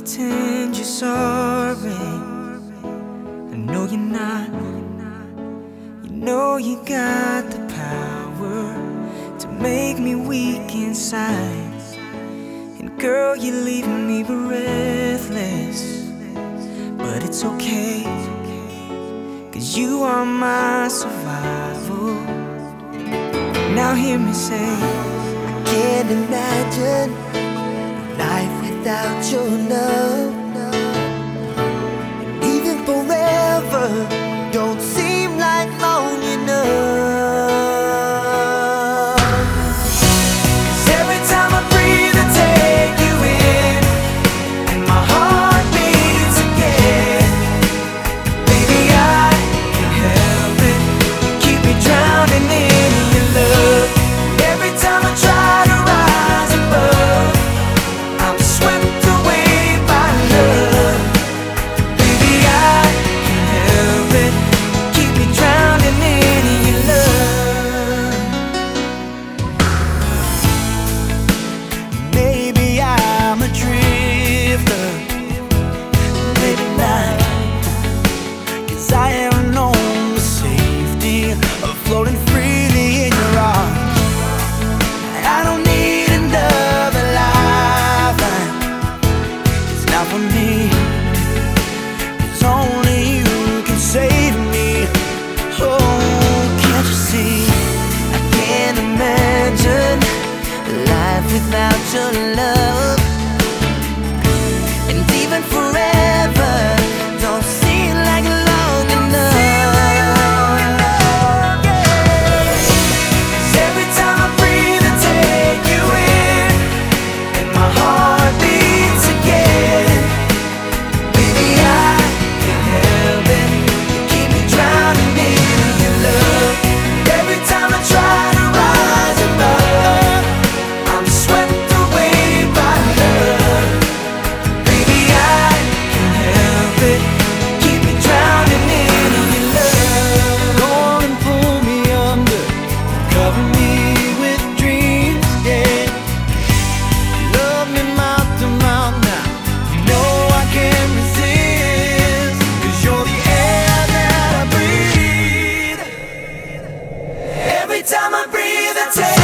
pretend you're sorry. I know you're not. You know you got the power to make me weak inside. And girl, you're leaving me breathless. But it's okay, 'cause you are my survival. Now hear me say, I can't imagine life without your love. And even forever don't seem like long enough. 'cause every time I breathe I take you in, and my heart beats again. Baby, I can't help it, you keep me drowning in your love. Every time I try to rise above, I'm swept away by love. Baby, I can't help it, keep me drowning in your love. Maybe I'm a drifter, maybe not, 'cause I have known the safety of floating freely in your arms. I don't need another lifeline, it's not for me, 'cause only you can save me. Oh, can't you see? I can't imagine life without your love. And even forever don't seem like long enough. 'Cause every time I breathe I take you in, and my heart beats again. Baby, I can't help it, you keep me drowning in your love. Every time I try to rise above, I'm swept away by love. Baby, I can't help it, keep me drowning in your love. Go on and pull me under, cover me with dreams, yeah. Love me mouth to mouth now, you know I can't resist, 'cause you're the air that I breathe. Every time I breathe I take